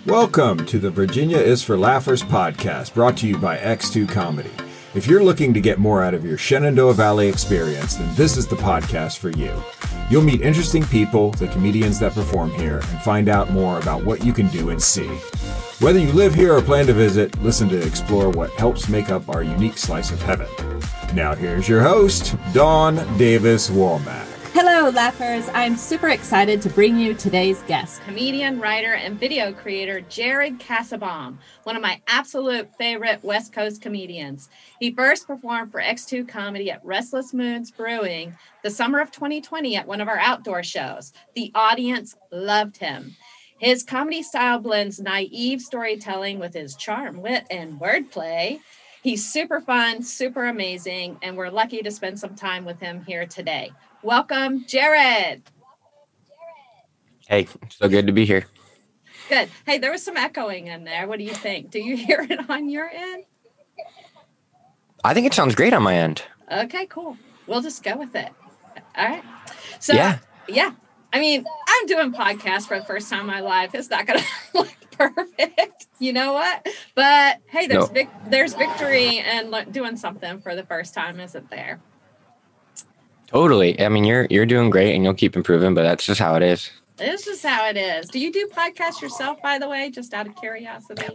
Welcome to the Virginia is for Laughers podcast, brought to you by X2 Comedy. If you're looking to get more out of your Shenandoah Valley experience, then this is the podcast for you. You'll meet interesting people, the comedians that perform here, and find out more about what you can do and see. Whether you live here or plan to visit, listen to explore what helps make up our unique slice of heaven. Now here's your host, Dawn Davis Womack. Hello, Laughers. I'm super excited to bring you today's guest, comedian, writer, and video creator Jared Kassebaum, one of my absolute favorite West Coast comedians. He first performed for X2 Comedy at Restless Moons Brewing the summer of 2020 at one of our outdoor shows. The audience loved him. His comedy style blends naive storytelling with his charm, wit, and wordplay. He's super fun, super amazing, and we're lucky to spend some time with him here today. Welcome, Jared. Hey, so good to be here. Good. Hey, there was some echoing in there. What do you think? Do you hear it on your end? I think it sounds great on my end. Okay, cool. We'll just go with it. All right. So, yeah. I mean, I'm doing podcasts for the first time in my life. It's not going to look perfect. You know what? But, hey, there's victory in doing something for the first time, isn't there? Totally. I mean, you're doing great and you'll keep improving, but that's just how it is. It's just how it is. Do you do podcasts yourself, by the way, just out of curiosity?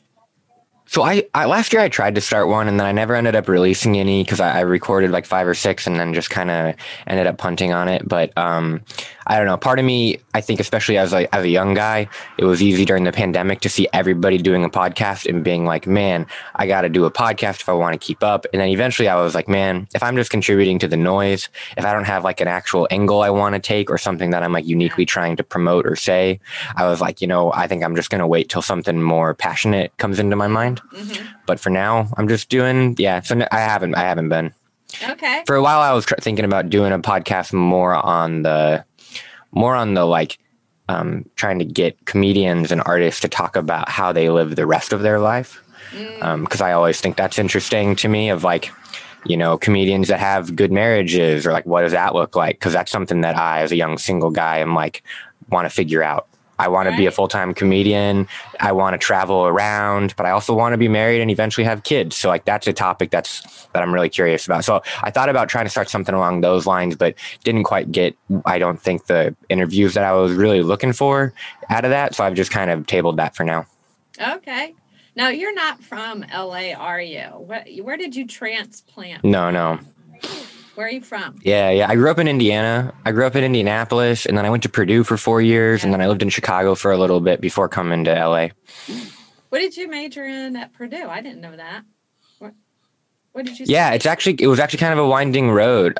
So I last year I tried to start one and then I never ended up releasing any because I recorded like 5 or 6 and then just kind of ended up punting on it. But I don't know. Part of me, I think, especially as a young guy, it was easy during the pandemic to see everybody doing a podcast and being like, man, I got to do a podcast if I want to keep up. And then eventually I was like, man, if I'm just contributing to the noise, if I don't have like an actual angle I want to take or something that I'm like uniquely trying to promote or say, I was like, I think I'm just going to wait till something more passionate comes into my mind. Mm-hmm. But for now, I'm just doing, so I haven't been. Okay. For a while, I was thinking about doing a podcast more on the like trying to get comedians and artists to talk about how they live the rest of their life. Because I always think that's interesting to me of like, comedians that have good marriages or like, what does that look like? Because that's something that I, as a young single guy, am like, want to figure out. I want to be a full-time comedian. I want to travel around, but I also want to be married and eventually have kids. So like that's a topic that I'm really curious about. So I thought about trying to start something along those lines, but didn't quite get, I don't think, the interviews that I was really looking for out of that. So I've just kind of tabled that for now. Okay. Now you're not from LA, are you? Where did you transplant? No. Where are you from? Yeah. I grew up in Indiana. I grew up in Indianapolis, and then I went to Purdue for 4 years, and then I lived in Chicago for a little bit before coming to LA. What did you major in at Purdue? I didn't know that. What did you Yeah, study? it was actually kind of a winding road.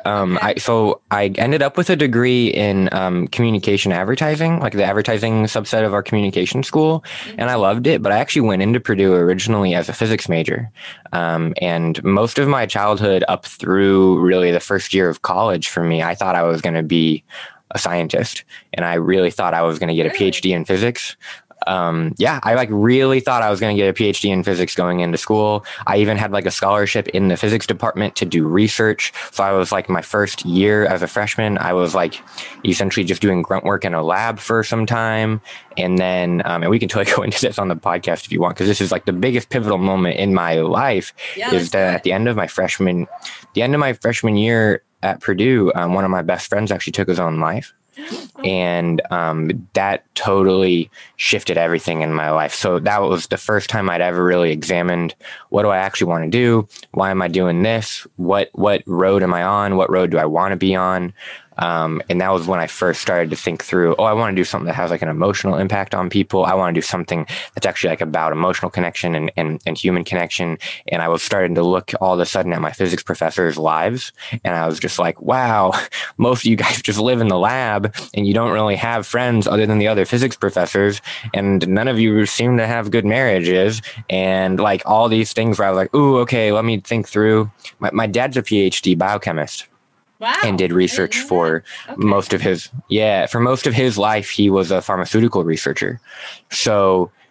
I ended up with a degree in communication advertising, like the advertising subset of our communication school, and I loved it. But I actually went into Purdue originally as a physics major, and most of my childhood up through really the first year of college for me, I thought I was going to be a scientist, and I really thought I was going to get a PhD in physics. I really thought I was going to get a PhD in physics going into school. I even had like a scholarship in the physics department to do research. So I was like my first year as a freshman, I was like essentially just doing grunt work in a lab for some time. And then, and we can totally go into this on the podcast if you want, because this is like the biggest pivotal moment in my life is that at the end of my freshman year at Purdue, one of my best friends actually took his own life. And that totally shifted everything in my life. So that was the first time I'd ever really examined, what do I actually want to do? Why am I doing this? What road am I on? What road do I want to be on? And that was when I first started to think through, I want to do something that has like an emotional impact on people. I want to do something that's actually like about emotional connection and human connection. And I was starting to look all of a sudden at my physics professors' lives. And I was just like, wow, most of you guys just live in the lab and you don't really have friends other than the other physics professors. And none of you seem to have good marriages. And like all these things where I was like, ooh, okay, let me think through. My dad's a PhD biochemist. Wow. And did research for most of his life. He was a pharmaceutical researcher. So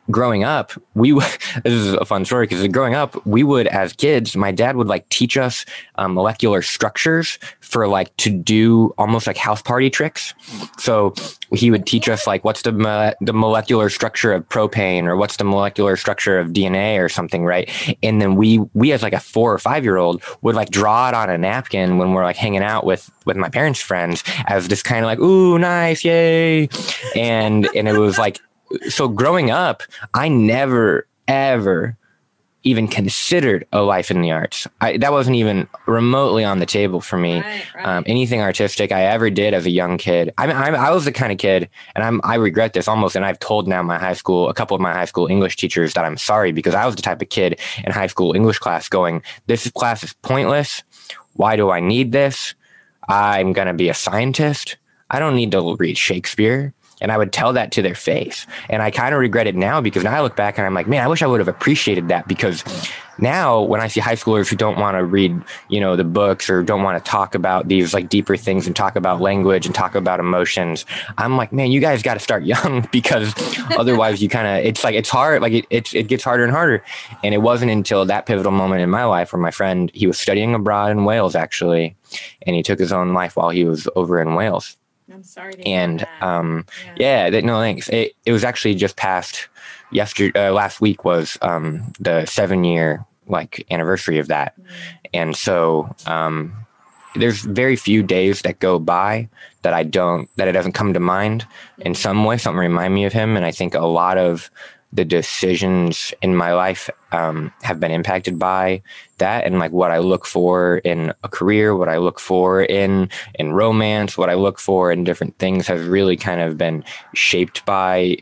growing up, this is a fun story because growing up, we would, as kids, my dad would like teach us molecular structures for like to do almost like house party tricks. So he would teach us like what's the molecular structure of propane, or what's the molecular structure of DNA or something, right? And then we as like a 4 or 5 year old would like draw it on a napkin when we're like hanging out with my parents' friends as this kind of like, ooh, nice, yay. And it was like, so growing up, I never, ever even considered a life in the arts. That wasn't even remotely on the table for me. Right. Anything artistic I ever did as a young kid. I was the kind of kid, and I regret this almost, and I've told now a couple of my high school English teachers that I'm sorry, because I was the type of kid in high school English class going, this class is pointless. Why do I need this? I'm going to be a scientist. I don't need to read Shakespeare. And I would tell that to their face. And I kind of regret it now, because now I look back and I'm like, man, I wish I would have appreciated that, because now when I see high schoolers who don't want to read, the books, or don't want to talk about these like deeper things and talk about language and talk about emotions, I'm like, man, you guys got to start young, because otherwise you kind of, it's hard. Like it gets harder and harder. And it wasn't until that pivotal moment in my life where my friend, he was studying abroad in Wales, actually, and he took his own life while he was over in Wales. I'm sorry to hear that. No, thanks. It was actually just past last week was the 7-year like anniversary of that. Mm-hmm. And so there's very few days that go by that it doesn't come to mind in some way, something remind me of him. And I think a lot of the decisions in my life have been impacted by that, and like what I look for in a career, what I look for in romance, what I look for in different things has really kind of been shaped by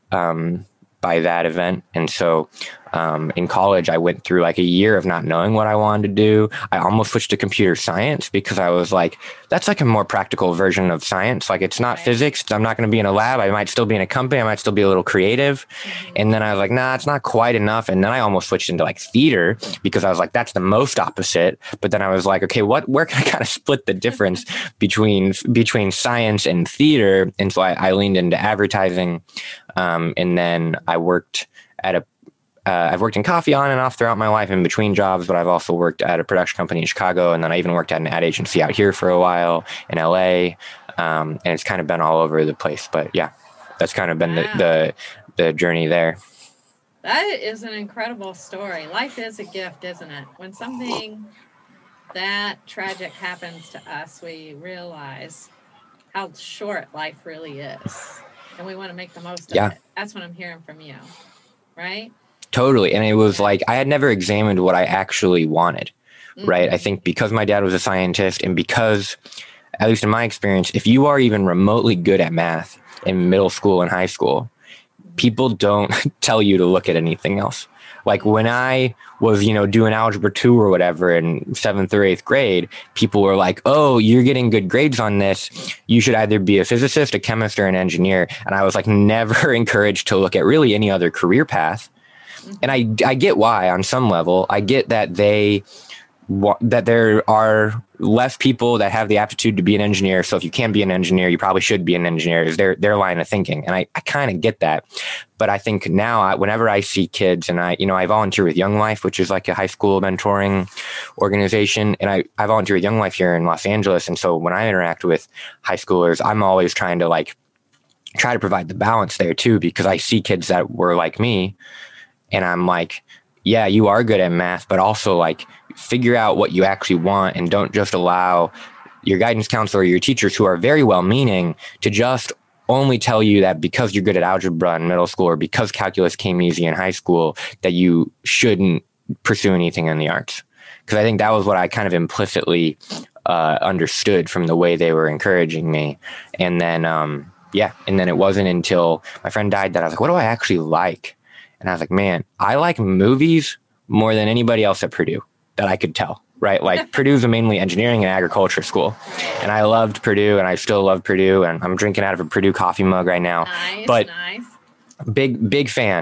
that event. And so in college, I went through like a year of not knowing what I wanted to do. I almost switched to computer science because I was like, that's like a more practical version of science. Like it's not physics. I'm not going to be in a lab. I might still be in a company. I might still be a little creative. Mm-hmm. And then I was like, nah, it's not quite enough. And then I almost switched into like theater because I was like, that's the most opposite. But then I was like, okay, where can I kind of split the difference between science and theater? And so I leaned into advertising. And then I worked I've worked in coffee on and off throughout my life in between jobs, but I've also worked at a production company in Chicago. And then I even worked at an ad agency out here for a while in LA. And it's kind of been all over the place, but yeah, that's kind of been the journey there. That is an incredible story. Life is a gift, isn't it? When something that tragic happens to us, we realize how short life really is. And we want to make the most of it. That's what I'm hearing from you, right? Totally. And it was like, I had never examined what I actually wanted, right? I think because my dad was a scientist, and because, at least in my experience, if you are even remotely good at math in middle school and high school, people don't tell you to look at anything else. Like when I was, doing algebra 2 or whatever in 7th or 8th grade, people were like, oh, you're getting good grades on this. You should either be a physicist, a chemist, or an engineer. And I was like never encouraged to look at really any other career path. And I get why on some level. I get that that there are less people that have the aptitude to be an engineer. So if you can't be an engineer, you probably should be an engineer is their line of thinking. And I kind of get that. But I think now whenever I see kids, and I volunteer with Young Life, which is like a high school mentoring organization. And I volunteer with Young Life here in Los Angeles. And so when I interact with high schoolers, I'm always trying to try to provide the balance there too, because I see kids that were like me. And I'm like, yeah, you are good at math, but also figure out what you actually want, and don't just allow your guidance counselor or your teachers, who are very well-meaning, to just only tell you that because you're good at algebra in middle school, or because calculus came easy in high school, that you shouldn't pursue anything in the arts. Because I think that was what I kind of implicitly understood from the way they were encouraging me. And then, and then it wasn't until my friend died that I was like, what do I actually like? And I was like, man, I like movies more than anybody else at Purdue that I could tell, right? Like Purdue's a mainly engineering and agriculture school. And I loved Purdue, and I still love Purdue. And I'm drinking out of a Purdue coffee mug right now. Nice, but nice. Big fan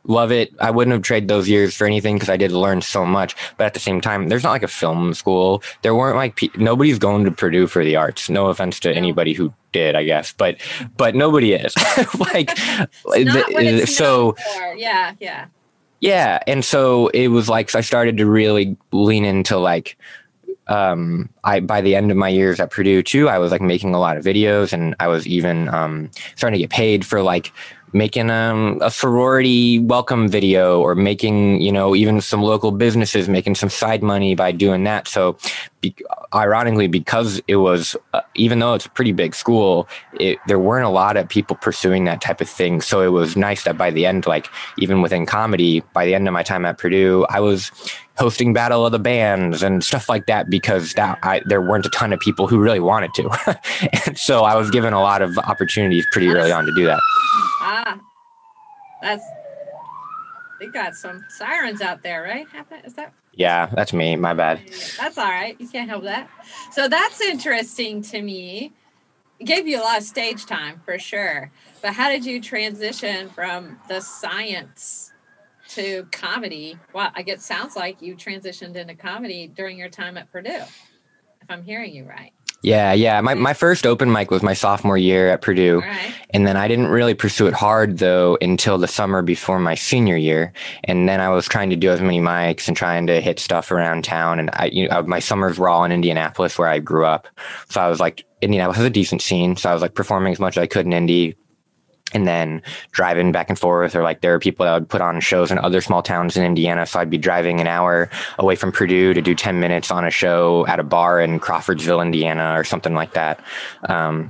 love it. I wouldn't have traded those years for anything because I did learn so much. But at the same time, there's not like a film school. There weren't like nobody's going to Purdue for the arts. No offense to anybody who did, I guess, but nobody is. Like, so yeah. And so it was like, so I started to really lean into like, by the end of my years at Purdue too, I was like making a lot of videos, and I was even starting to get paid for like making a sorority welcome video, or making, you know, even some local businesses making some side money by doing that. So ironically, because it was, even though it's a pretty big school, there weren't a lot of people pursuing that type of thing. So it was nice that by the end, like even within comedy, by the end of my time at Purdue, I was hosting Battle of the Bands and stuff like that, because there weren't a ton of people who really wanted to. And so I was given a lot of opportunities pretty early on to do that. They got some sirens out there, right? Is that? Yeah, that's me. My bad. That's all right. You can't help that. So that's interesting to me. It gave you a lot of stage time for sure. But how did you transition from the science to comedy? Well, I guess it sounds like you transitioned into comedy during your time at Purdue, if I'm hearing you right. Yeah. My first open mic was my sophomore year at Purdue. Right. And then I didn't really pursue it hard, though, until the summer before my senior year. And then I was trying to do as many mics and trying to hit stuff around town. And my summers were all in Indianapolis, where I grew up. So I was like, Indianapolis has a decent scene. So I was like performing as much as I could in Indy, and then driving back and forth, or like there are people that would put on shows in other small towns in Indiana. So I'd be driving an hour away from Purdue to do 10 minutes on a show at a bar in Crawfordsville, Indiana, or something like that. But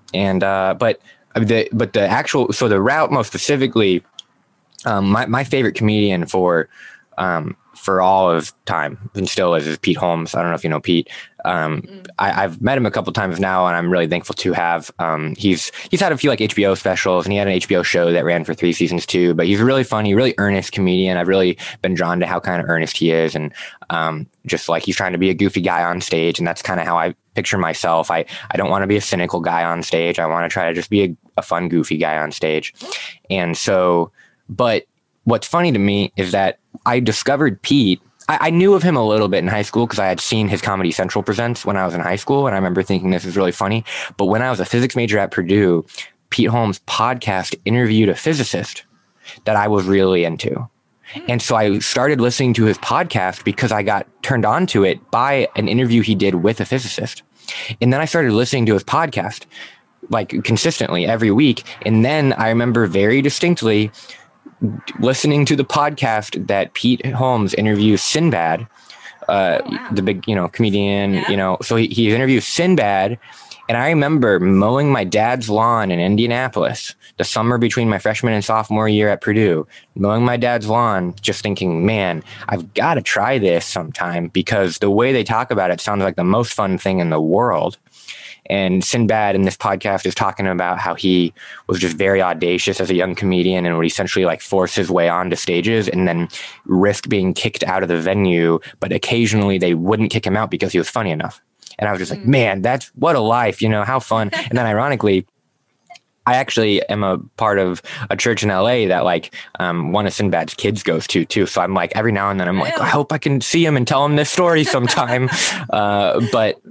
the actual, so the route most specifically, my favorite comedian for all of time, and still is Pete Holmes. I don't know if you know Pete. I've met him a couple times now, and I'm really thankful to have. He's had a few like HBO specials, and he had an HBO show that ran for 3 seasons too. But he's a really funny, really earnest comedian. I've really been drawn to how kind of earnest he is, and just like he's trying to be a goofy guy on stage, and that's kind of how I picture myself. I don't want to be a cynical guy on stage. I want to try to just be a fun, goofy guy on stage. And so, but what's funny to me is that I discovered Pete. I knew of him a little bit in high school because I had seen his Comedy Central presents when I was in high school. And I remember thinking this is really funny. But when I was a physics major at Purdue, Pete Holmes' podcast interviewed a physicist that I was really into. And so I started listening to his podcast because I got turned on to it by an interview he did with a physicist. And then I started listening to his podcast like consistently every week. And then I remember very distinctly listening to the podcast that Pete Holmes interviews Sinbad, the big, comedian, so he interviews Sinbad. And I remember mowing my dad's lawn in Indianapolis the summer between my freshman and sophomore year at Purdue, mowing my dad's lawn, just thinking, man, I've got to try this sometime, because the way they talk about it sounds like the most fun thing in the world. And Sinbad in this podcast is talking about how he was just very audacious as a young comedian and would essentially like force his way onto stages and then risk being kicked out of the venue. But occasionally they wouldn't kick him out because he was funny enough. And I was just like, man, that's what a life, how fun. And then ironically, I actually am a part of a church in LA that like one of Sinbad's kids goes to too. So I'm like, every now and then I'm like, I hope I can see him and tell him this story sometime. But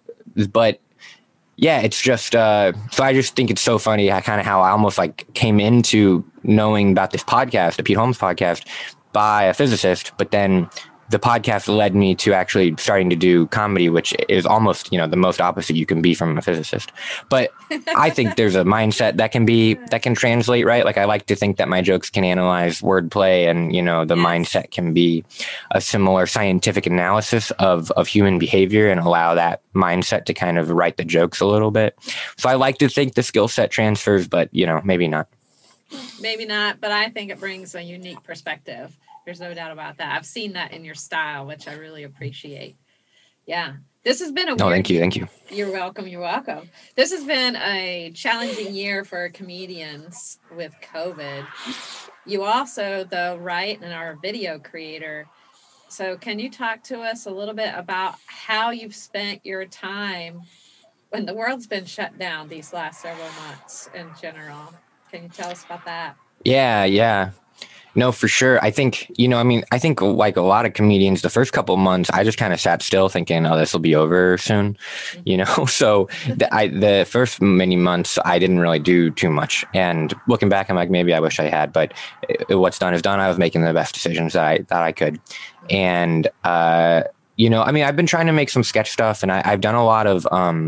yeah, it's just, so I just think it's so funny how I almost like came into knowing about this podcast, the Pete Holmes podcast, by a physicist, but then the podcast led me to actually starting to do comedy, which is almost, the most opposite you can be from a physicist. But I think there's a mindset that can translate, right? Like I like to think that my jokes can analyze wordplay, and, the mindset can be a similar scientific analysis of human behavior and allow that mindset to kind of write the jokes a little bit. So I like to think the skill set transfers, but, maybe not. Maybe not, but I think it brings a unique perspective. There's no doubt about that. I've seen that in your style, which I really appreciate. Yeah. This has been thank you. You're welcome. This has been a challenging year for comedians with COVID. You also, though, write and are a video creator. So can you talk to us a little bit about how you've spent your time when the world's been shut down these last several months in general? Can you tell us about that? Yeah. No, for sure. I think, I think like a lot of comedians, the first couple of months, I just kind of sat still thinking, oh, this will be over soon, So the first many months, I didn't really do too much. And looking back, I'm like, maybe I wish I had, but what's done is done. I was making the best decisions that I could. And, I've been trying to make some sketch stuff, and I've done a lot of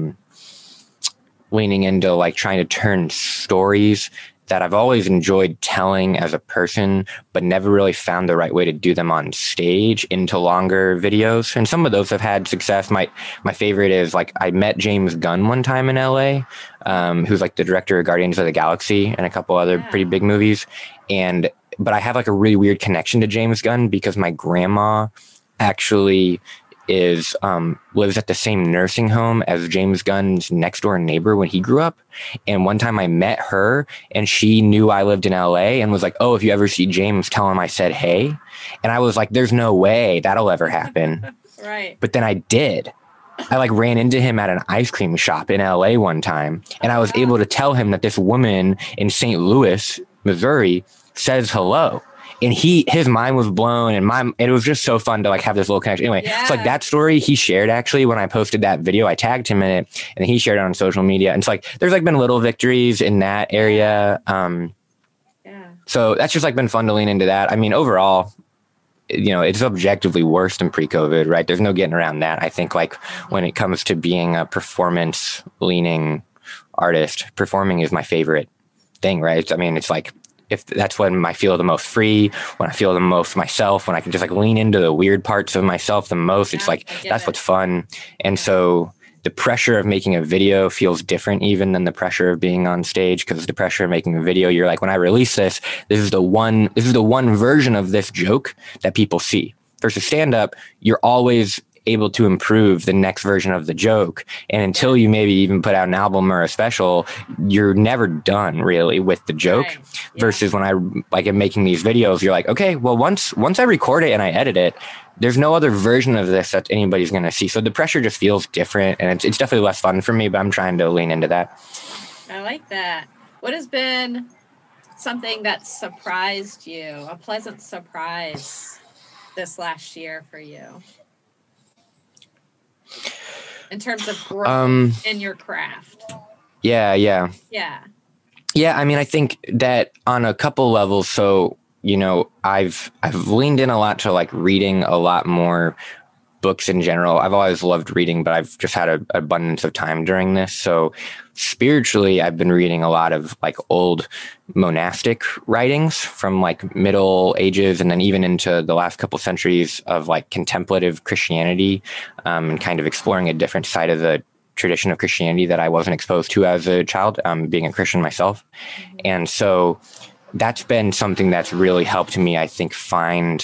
leaning into like trying to turn stories that I've always enjoyed telling as a person, but never really found the right way to do them on stage into longer videos. And some of those have had success. My favorite is like, I met James Gunn one time in LA, who's like the director of Guardians of the Galaxy and a couple other pretty big movies. But I have like a really weird connection to James Gunn because my grandma actually lives at the same nursing home as James Gunn's next door neighbor when he grew up. And one time I met her and she knew I lived in LA and was like, oh, if you ever see James, tell him I said, hey. And I was like, there's no way that'll ever happen. Right. But then I did. I like ran into him at an ice cream shop in LA one time. And I was able to tell him that this woman in St. Louis, Missouri says hello. And his mind was blown, and it was just so fun to like have this little connection. Anyway, It's like that story he shared actually when I posted that video. I tagged him in it, and he shared it on social media. And it's like there's like been little victories in that area. So that's just like been fun to lean into that. I mean, overall, it's objectively worse than pre-COVID, right? There's no getting around that. I think like when it comes to being a performance-leaning artist, performing is my favorite thing, right? I mean, it's like, if that's when I feel the most free, when I feel the most myself, when I can just like lean into the weird parts of myself the most, it's like, that's what's fun. And so the pressure of making a video feels different even than the pressure of being on stage, because the pressure of making a video, you're like, when I release this is the one version of this joke that people see. Versus stand up, you're always able to improve the next version of the joke. And until you maybe even put out an album or a special, you're never done really with the joke. Right. Yeah. Versus when I like am making these videos, you're like, okay, well, once I record it and I edit it, there's no other version of this that anybody's going to see. So the pressure just feels different, and it's definitely less fun for me, but I'm trying to lean into that. I like that. What has been something that surprised you, a pleasant surprise this last year for you? In terms of growth in your craft. Yeah. I mean, I think that on a couple levels. So, I've leaned in a lot to like reading a lot more books in general. I've always loved reading, but I've just had an abundance of time during this. So spiritually, I've been reading a lot of like old monastic writings from like Middle Ages and then even into the last couple centuries of like contemplative Christianity, and kind of exploring a different side of the tradition of Christianity that I wasn't exposed to as a child, being a Christian myself. Mm-hmm. And so that's been something that's really helped me, I think, find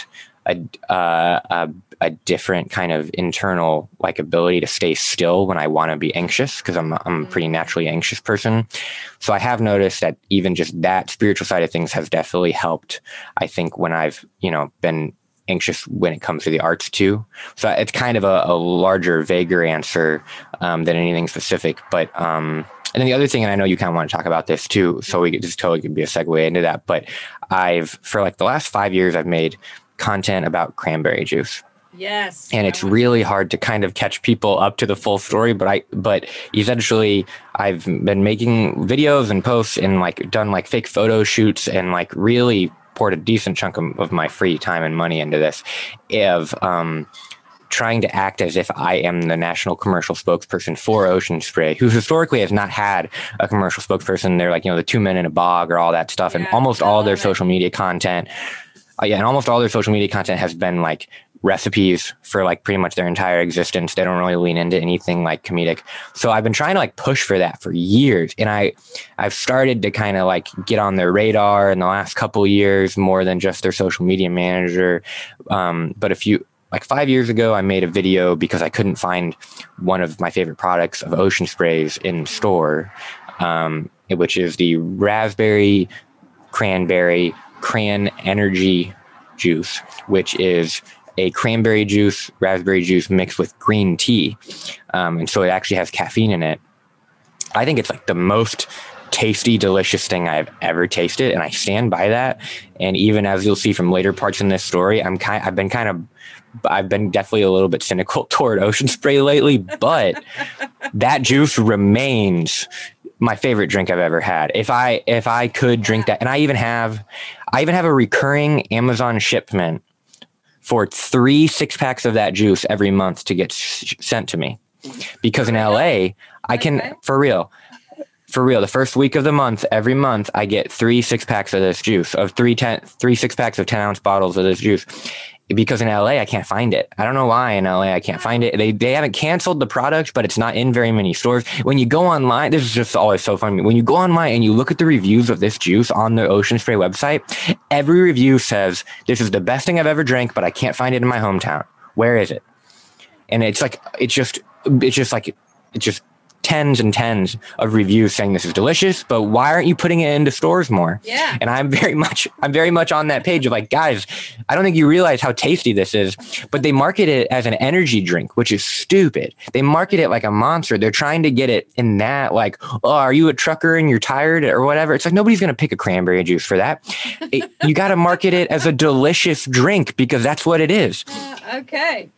a different kind of internal like ability to stay still when I want to be anxious, because I'm a pretty naturally anxious person. So I have noticed that even just that spiritual side of things has definitely helped, I think, when I've, been anxious when it comes to the arts too. So it's kind of a larger, vaguer answer than anything specific. But and then the other thing, and I know you kind of want to talk about this too, so we could just totally could be a segue into that. But for like the last 5 years, I've made content about cranberry juice. Yes. And it's really hard to kind of catch people up to the full story, but essentially I've been making videos and posts and like done like fake photo shoots and like really poured a decent chunk of my free time and money into this of trying to act as if I am the national commercial spokesperson for Ocean Spray, who historically has not had a commercial spokesperson. They're like, the 2 Men in a Bog or all that stuff. Yeah, and almost all their social media content. And almost all their social media content has been like recipes for like pretty much their entire existence. They don't really lean into anything like comedic. So I've been trying to like push for that for years. And I've started to kind of like get on their radar in the last couple of years more than just their social media manager. But like 5 years ago, I made a video because I couldn't find one of my favorite products of Ocean Sprays in store, which is the raspberry cranberry Cran Energy juice, which is a cranberry juice, raspberry juice mixed with green tea. And so it actually has caffeine in it. I think it's like the most tasty, delicious thing I've ever tasted, and I stand by that. And even as you'll see from later parts in this story, I've been definitely a little bit cynical toward Ocean Spray lately, but that juice remains my favorite drink I've ever had. If I could drink that, and I even have a recurring Amazon shipment for 3 6-packs of that juice every month to get sent to me, because in LA I can, for real, the first week of the month, every month, I get 3 6-packs of this juice, of 3 6-packs of 10-ounce bottles of this juice. Because in LA, I can't find it. I don't know why in LA I can't find it. They haven't canceled the product, but it's not in very many stores. When you go online, this is just always so funny. When you go online and you look at the reviews of this juice on the Ocean Spray website, every review says, this is the best thing I've ever drank, but I can't find it in my hometown. Where is it? And it's just tens and tens of reviews saying this is delicious, but why aren't you putting it into stores more? Yeah. And I'm very much on that page of like, guys, I don't think you realize how tasty this is, but they market it as an energy drink, which is stupid. They market it like a monster. They're trying to get it in that, like, oh, are you a trucker and you're tired or whatever? It's like, nobody's going to pick a cranberry juice for that. You got to market it as a delicious drink because that's what it is. Okay.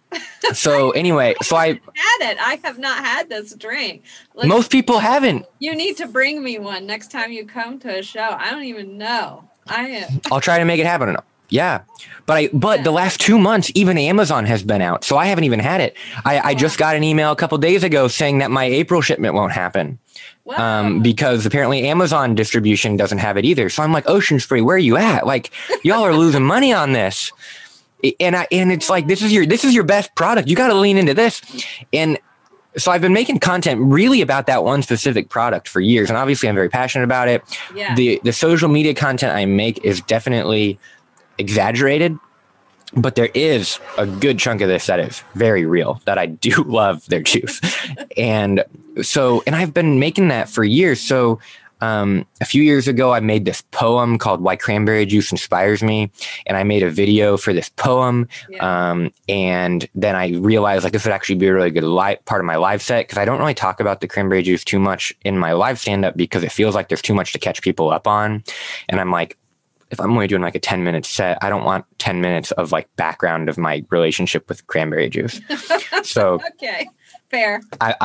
So anyway, I have not had this drink. Most people haven't. You need to bring me one next time you come to a show. I don't even know. I'll try to make it happen. Yeah. But the last 2 months, even Amazon has been out. So I haven't even had it. I just got an email a couple days ago saying that my April shipment won't happen. Wow. Because apparently Amazon distribution doesn't have it either. So I'm like, Ocean Spray, where are you at? Like, y'all are losing money on this. And it's like, this is your best product. You got to lean into this. And so I've been making content really about that one specific product for years. And obviously I'm very passionate about it. Yeah. The social media content I make is definitely exaggerated, but there is a good chunk of this that is very real, that I do love their juice. And I've been making that for years. So a few years ago, I made this poem called Why Cranberry Juice Inspires Me. And I made a video for this poem. Yeah. And then I realized like this would actually be a really good part of my live set, because I don't really talk about the cranberry juice too much in my live stand-up because it feels like there's too much to catch people up on. And I'm like, if I'm only doing like a 10-minute set, I don't want 10 minutes of like background of my relationship with cranberry juice. So okay. Fair.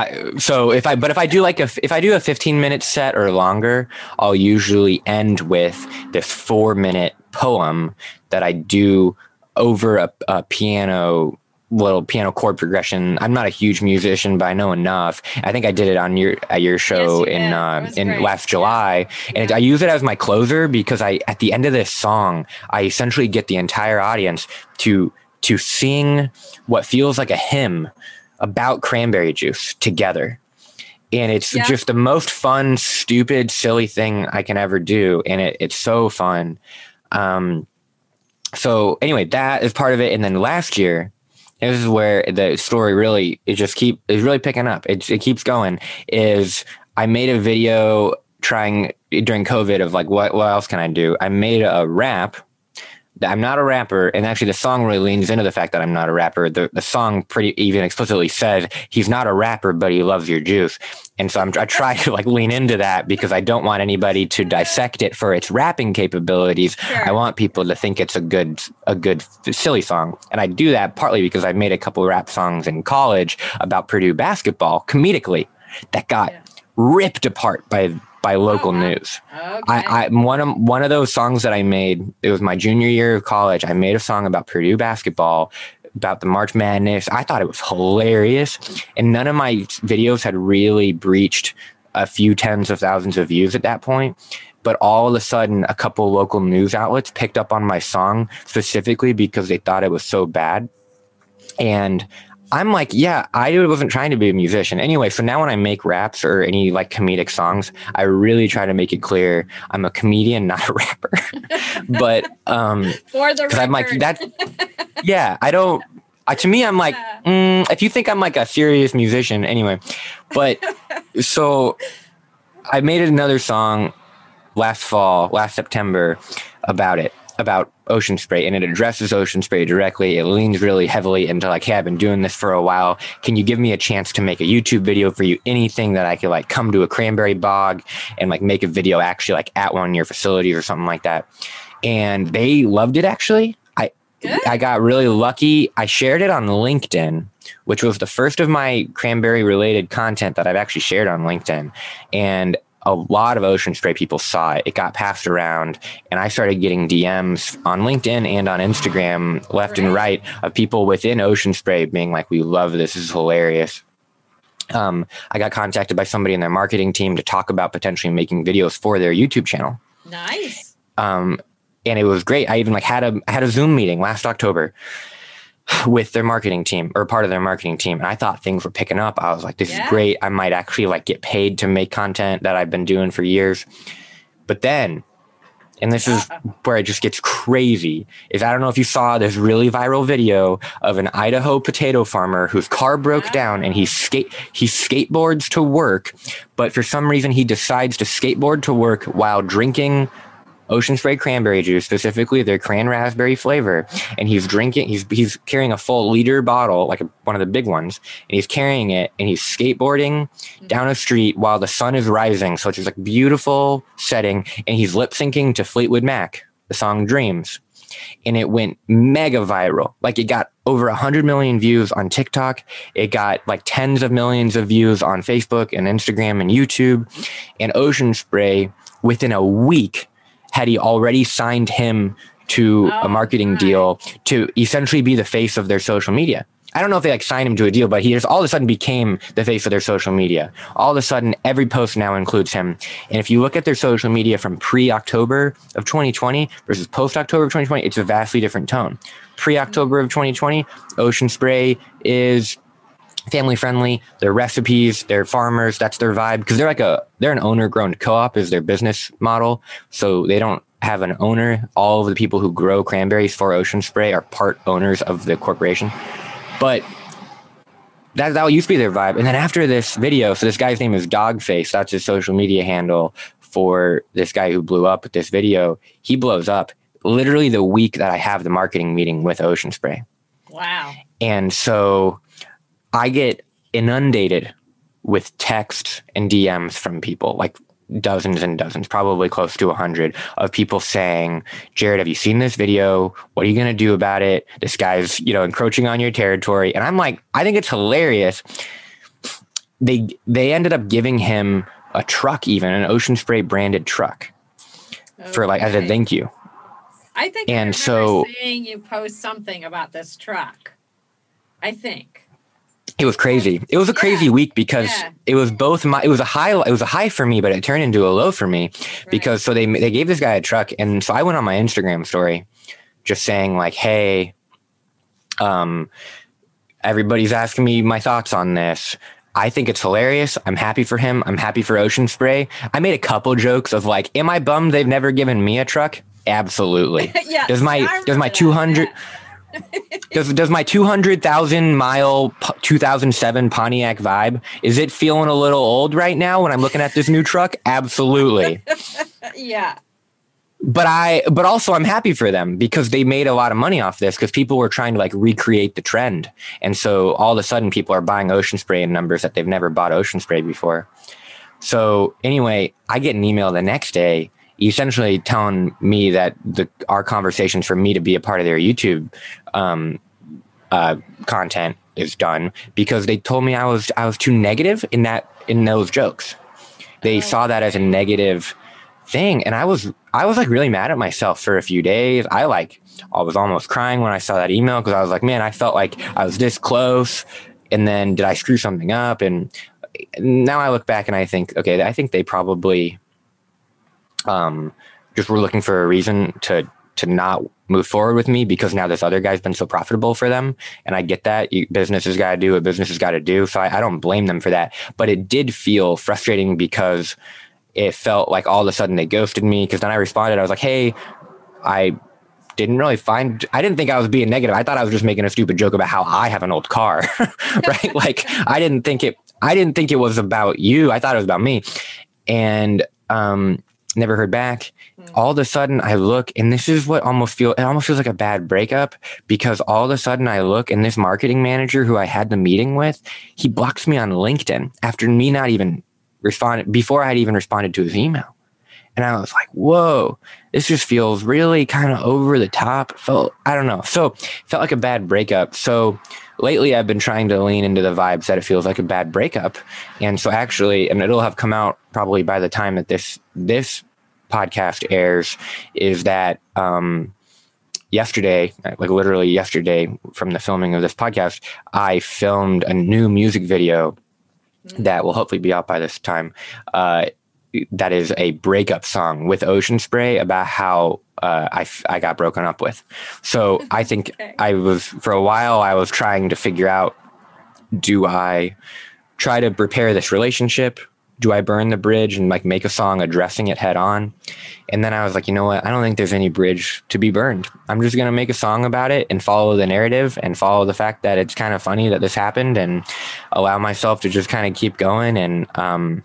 If I do a 15-minute set or longer, I'll usually end with this 4-minute poem that I do over a little piano chord progression. I'm not a huge musician, but I know enough. I think I did it on your show in last July, and I use it as my closer because at the end of this song, I essentially get the entire audience to sing what feels like a hymn about cranberry juice together. And it's just the most fun, stupid, silly thing I can ever do. And it's so fun. So anyway, that is part of it. And then last year, this is where the story is really picking up. It keeps going. Is I made a video trying during COVID of like, what else can I do? I made a rap. I'm not a rapper, and actually the song really leans into the fact that I'm not a rapper. The song pretty even explicitly says he's not a rapper, but he loves your juice. And so I try to like lean into that because I don't want anybody to dissect it for its rapping capabilities. Sure. I want people to think it's a good silly song. And I do that partly because I made a couple of rap songs in college about Purdue basketball comedically that got ripped apart by local news. Okay. One of those songs that I made, it was my junior year of college. I made a song about Purdue basketball, about the March Madness. I thought it was hilarious. And none of my videos had really breached a few tens of thousands of views at that point. But all of a sudden, a couple local news outlets picked up on my song specifically because they thought it was so bad. And I'm like, I wasn't trying to be a musician. Anyway, so now when I make raps or any like comedic songs, I really try to make it clear I'm a comedian, not a rapper. But for the record. I'm like that. Yeah, I don't. To me, I'm like, if you think I'm like a serious musician, anyway. But so I made another song last September about it. about Ocean Spray, and it addresses Ocean Spray directly. It leans really heavily into like, hey, I've been doing this for a while. Can you give me a chance to make a YouTube video for you? Anything that I could like come to a cranberry bog and like make a video actually like at one of your facilities or something like that. And they loved it actually. I got really lucky. I shared it on LinkedIn, which was the first of my cranberry related content that I've actually shared on LinkedIn. And a lot of Ocean Spray people saw it. It got passed around, and I started getting DMs on LinkedIn and on Instagram left and right of people within Ocean Spray being like, we love this. This is hilarious. I got contacted by somebody in their marketing team to talk about potentially making videos for their YouTube channel. Nice. And it was great. I even like had a Zoom meeting last October with their marketing team, or part of their marketing team. And I thought things were picking up. I was like, this is great. I might actually like get paid to make content that I've been doing for years. But then, and this is where it just gets crazy, is I don't know if you saw this really viral video of an Idaho potato farmer whose car broke down, and he skateboards to work. But for some reason, he decides to skateboard to work while drinking Ocean Spray cranberry juice, specifically their cran raspberry flavor. And he's drinking, he's carrying a full liter bottle, like one of the big ones, and he's carrying it, and he's skateboarding down a street while the sun is rising. So it's just like beautiful setting, and he's lip syncing to Fleetwood Mac, the song Dreams. And it went mega viral. Like it got over 100 million views on TikTok. It got like tens of millions of views on Facebook and Instagram and YouTube. And Ocean Spray, within a week, had he already signed him to a marketing deal to essentially be the face of their social media. I don't know if they like signed him to a deal, but he just all of a sudden became the face of their social media. All of a sudden, every post now includes him. And if you look at their social media from pre-October of 2020 versus post-October of 2020, it's a vastly different tone. Pre-October of 2020, Ocean Spray is family friendly. Their recipes, their farmers, that's their vibe, because they're an owner grown co-op is their business model. So they don't have an owner. All of the people who grow cranberries for Ocean Spray are part owners of the corporation. But that used to be their vibe. And then after this video, so this guy's name is Dogface. That's his social media handle for this guy who blew up with this video. He blows up literally the week that I have the marketing meeting with Ocean Spray. Wow. And so I get inundated with texts and DMs from people, like dozens and dozens, probably close to 100 of people saying, Jared, have you seen this video? What are you going to do about it? This guy's, encroaching on your territory. And I'm like, I think it's hilarious. They ended up giving him a truck, even an Ocean Spray branded truck for like, as a thank you. I think I remember seeing you post something about this truck. I think. It was crazy. It was a crazy week because it was it was a high for me, but it turned into a low for me because so they gave this guy a truck. And so I went on my Instagram story just saying like, hey, everybody's asking me my thoughts on this. I think it's hilarious. I'm happy for him. I'm happy for Ocean Spray. I made a couple jokes of like, am I bummed they've never given me a truck? Absolutely. Does my 200 does my 200,000 mile 2007 Pontiac vibe, is it feeling a little old right now when I'm looking at this new truck? Absolutely. Yeah. But also I'm happy for them because they made a lot of money off this because people were trying to like recreate the trend. And so all of a sudden people are buying Ocean Spray in numbers that they've never bought Ocean Spray before. So anyway, I get an email the next day essentially telling me that our conversations for me to be a part of their YouTube content is done because they told me I was too negative in those jokes. They saw that as a negative thing, and I was like really mad at myself for a few days. I was almost crying when I saw that email because I was like, man, I felt like I was this close, and then did I screw something up? And now I look back and I think, okay, I think they probably just were looking for a reason to not move forward with me because now this other guy's been so profitable for them. And I get that business has got to do what business has got to do. So I don't blame them for that, but it did feel frustrating because it felt like all of a sudden they ghosted me. Cause then I responded, I was like, hey, I didn't think I was being negative. I thought I was just making a stupid joke about how I have an old car, right? Like I didn't think it was about you. I thought it was about me. And, Never heard back. All of a sudden I look, and this is what it almost feels like a bad breakup, because all of a sudden I look, and this marketing manager who I had the meeting with, he blocks me on LinkedIn after me not even responded, before I had even responded to his email. And I was like, whoa, this just feels really kind of over the top. I don't know. So felt like a bad breakup. So lately I've been trying to lean into the vibes that it feels like a bad breakup. And so actually, and it'll have come out probably by the time that this podcast airs, is that yesterday, like literally yesterday from the filming of this podcast, I filmed a new music video that will hopefully be out by this time. That is a breakup song with Ocean Spray about how I got broken up with. So I think for a while, I was trying to figure out, do I try to repair this relationship? Do I burn the bridge and like make a song addressing it head on? And then I was like, you know what? I don't think there's any bridge to be burned. I'm just going to make a song about it and follow the narrative and follow the fact that it's kind of funny that this happened, and allow myself to just kind of keep going and,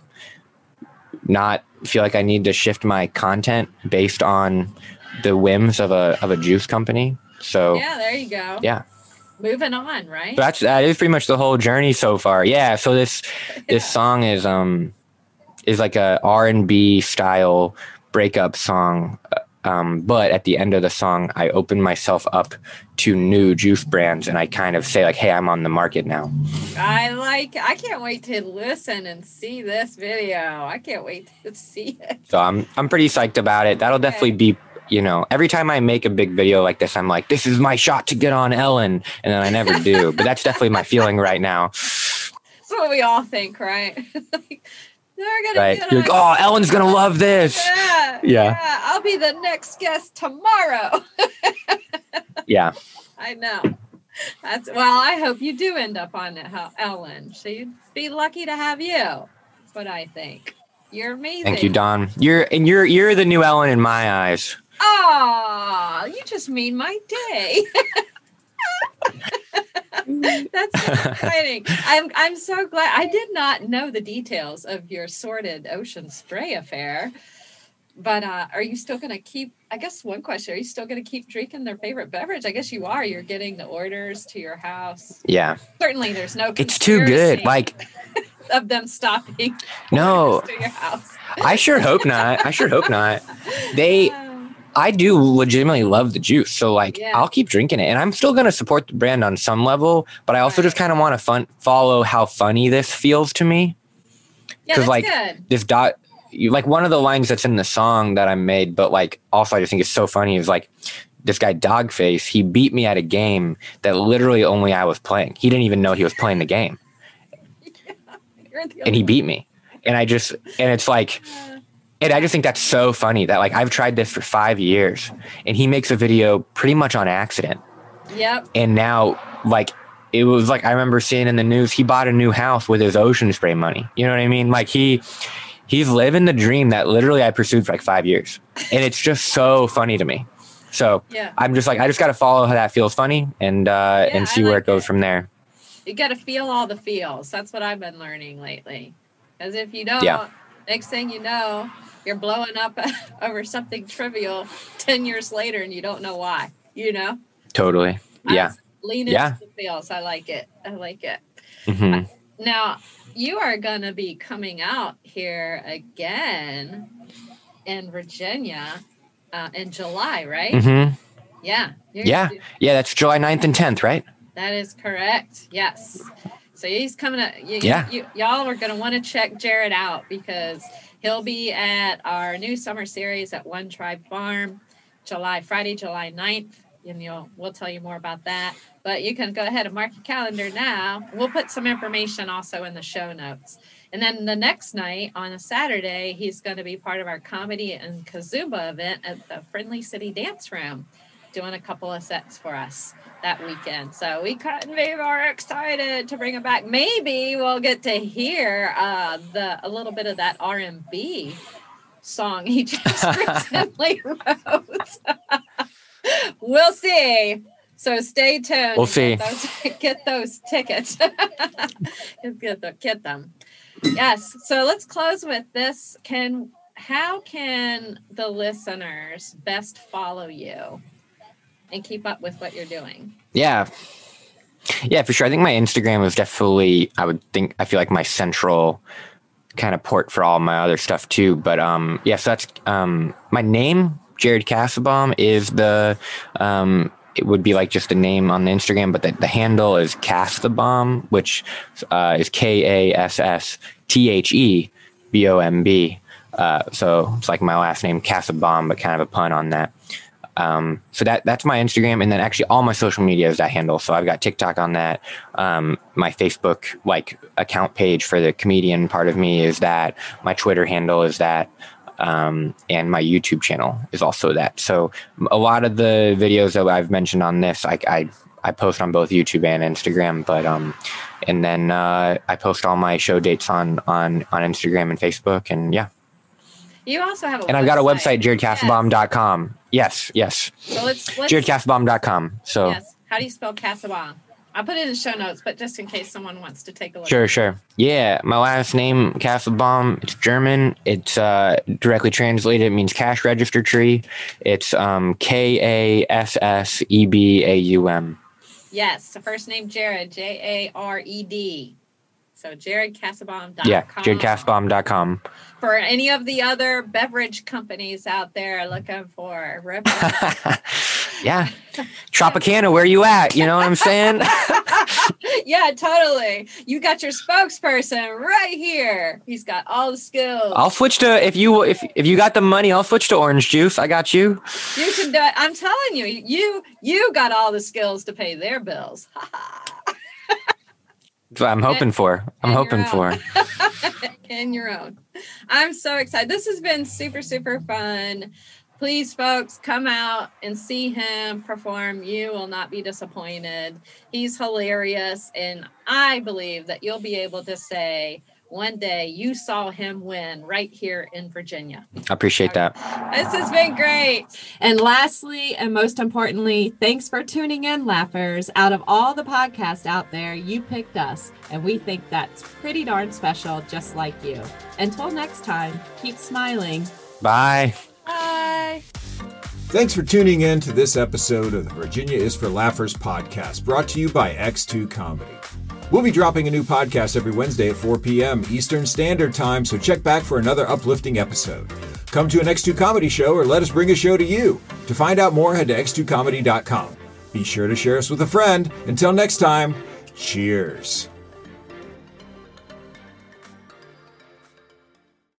not feel like I need to shift my content based on the whims of a juice company. So yeah, there you go. Yeah. Moving on, right? That is pretty much the whole journey so far. Yeah. So this song is like a R&B style breakup song. But at the end of the song, I open myself up to new juice brands, and I kind of say like, hey, I'm on the market now. I can't wait to listen and see this video. I can't wait to see it. So I'm pretty psyched about it. That'll definitely be, every time I make a big video like this, I'm like, this is my shot to get on Ellen. And then I never do. But that's definitely my feeling right now. That's what we all think, right? They're gonna right. You're like, oh, Ellen's gonna love this. Yeah. I'll be the next guest tomorrow. Yeah. I know. I hope you do end up on Ellen. She'd be lucky to have you. That's what I think. You're amazing. Thank you, Dawn. You're the new Ellen in my eyes. Oh, you just made my day. That's so exciting. I'm so glad. I did not know the details of your sordid Ocean Spray affair. But are you still going to keep, I guess one question, are you still going to keep drinking their favorite beverage? I guess you are. You're getting the orders to your house. Yeah. Certainly there's no It's too good. Like of them stopping no to your house. I sure hope not. I do legitimately love the juice. So like, I'll keep drinking it, and I'm still going to support the brand on some level, but I also just kind of want to follow how funny this feels to me. Yeah, that's like good. Like one of the lines that's in the song that I made, but like also I just think it's so funny, is like this guy Dogface, he beat me at a game that literally only I was playing. He didn't even know he was playing the game. And he beat me. And it's like, and I just think that's so funny that like I've tried this for 5 years, and he makes a video pretty much on accident. Yep. And now like it was like I remember seeing in the news he bought a new house with his Ocean Spray money. You know what I mean? Like he's living the dream that literally I pursued for like 5 years. And it's just so funny to me. So I'm just like, I just got to follow how that feels funny and see where it goes from there. You got to feel all the feels. That's what I've been learning lately. Because if you don't, next thing you know, you're blowing up over something trivial 10 years later and you don't know why, Totally. Yeah. Lean into the feels. I like it. Mm-hmm. Now, you are going to be coming out here again in Virginia in July, right? Mm-hmm. Yeah. Yeah, that's July 9th and 10th, right? That is correct. Yes. So he's coming up. Y'all are going to want to check Jared out because he'll be at our new summer series at One Tribe Farm, Friday, July 9th. And we'll tell you more about that. But you can go ahead and mark your calendar now. We'll put some information also in the show notes. And then the next night, on a Saturday, he's going to be part of our comedy and Kazumba event at the Friendly City Dance Room, doing a couple of sets for us that weekend. So we couldn't be more excited to bring him back. Maybe we'll get to hear a little bit of that R&B song he just recently wrote. We'll see. So stay tuned. We'll see. Get those tickets. Get them. Yes. So let's close with this. how can the listeners best follow you and keep up with what you're doing? Yeah, for sure. I think my Instagram is definitely, I feel like my central kind of port for all my other stuff too. But so that's my name, Jared Kassabaum, is it would be like just a name on the Instagram, but the handle is Kassabaum, which is KASSTHEBOMB. So it's like my last name, Kassabaum, but kind of a pun on that. So that's my Instagram, and then actually all my social media is that handle. So I've got TikTok on that. My Facebook account page for the comedian part of me is that. My Twitter handle is that. And my YouTube channel is also that. So a lot of the videos that I've mentioned on this, I post on both YouTube and Instagram, but and then I post all my show dates on Instagram and Facebook, and yeah. You also have I've got a website, jaredkassabaum.com. Yes. So let's jaredkassabaum.com. So yes. How do you spell Kassabaum? I'll put it in the show notes, but just in case someone wants to take a look. Sure. Yeah, my last name, Kassabaum, it's German. It's directly translated. It means cash register tree. It's Kassebaum. Yes, the first name Jared, Jared. So jaredkassabaum.com. Yeah, jaredkassabaum.com. For any of the other beverage companies out there looking for yeah. Tropicana, where you at? You know what I'm saying? Yeah, totally. You got your spokesperson right here. He's got all the skills. I'll switch to if you got the money, I'll switch to orange juice. I got you. You can do it. I'm telling you, you got all the skills to pay their bills. That's what I'm hoping for. And your own. I'm so excited. This has been super, super fun. Please, folks, come out and see him perform. You will not be disappointed. He's hilarious. And I believe that you'll be able to say one day you saw him win right here in Virginia. I appreciate that. This has been great. And lastly, and most importantly, thanks for tuning in, Laughers. Out of all the podcasts out there, you picked us. And we think that's pretty darn special, just like you. Until next time, keep smiling. Bye. Bye. Thanks for tuning in to this episode of the Virginia is for Laughers podcast, brought to you by X2 Comedy. We'll be dropping a new podcast every Wednesday at 4 p.m. Eastern Standard Time, so check back for another uplifting episode. Come to an X2 Comedy show or let us bring a show to you. To find out more, head to x2comedy.com. Be sure to share us with a friend. Until next time, cheers.